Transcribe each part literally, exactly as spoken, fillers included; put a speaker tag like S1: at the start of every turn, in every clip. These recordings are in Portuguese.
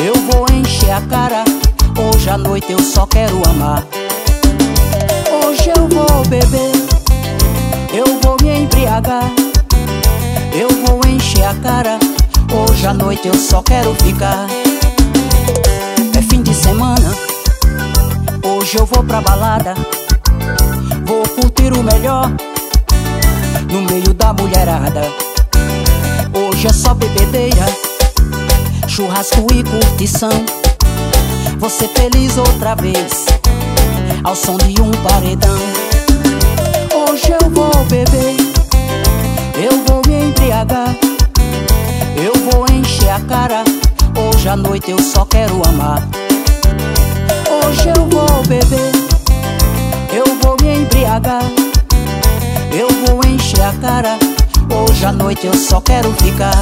S1: eu vou encher a cara. Hoje à noite eu só quero amar. Hoje eu vou beber, eu vou me embriagar, eu vou encher a cara. Hoje à noite eu só quero ficar. É fim de semana, hoje eu vou pra balada. Vou curtir o melhor no meio da mulherada. Hoje é só bebedeira, churrasco e curtição. Vou ser feliz outra vez ao som de um paredão. Hoje eu vou beber, eu vou me embriagar, eu vou encher a cara. Hoje à noite eu só quero amar. Hoje eu vou beber, eu vou me embriagar, eu vou encher a cara. Hoje à noite eu só quero ficar.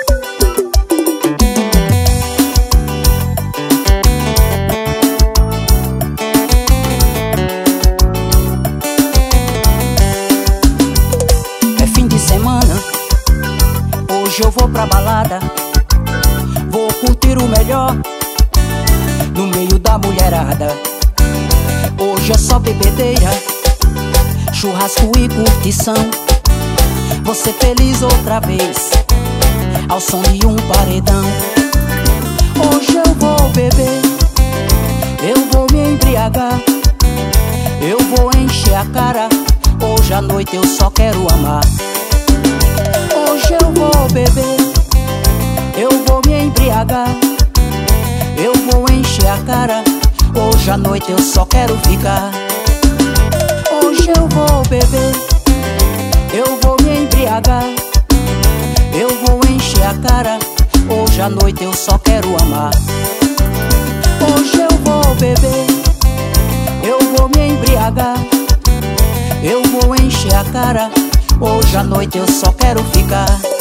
S1: É fim de semana, hoje eu vou pra balada. Vou curtir o melhor no meio da mulherada. Hoje é só bebedeira, churrasco e curtição. Vou ser feliz outra vez ao som de um paredão. Hoje eu vou beber, eu vou me embriagar, eu vou encher a cara. Hoje à noite eu só quero amar. Hoje eu vou beber, eu vou me embriagar, eu vou encher a cara. Hoje à noite eu só quero ficar. Hoje eu vou beber, eu vou me embriagar, eu vou encher a cara. Hoje à noite eu só quero amar. Hoje eu vou beber, eu vou me embriagar, eu vou encher a cara. Hoje à noite eu só quero ficar.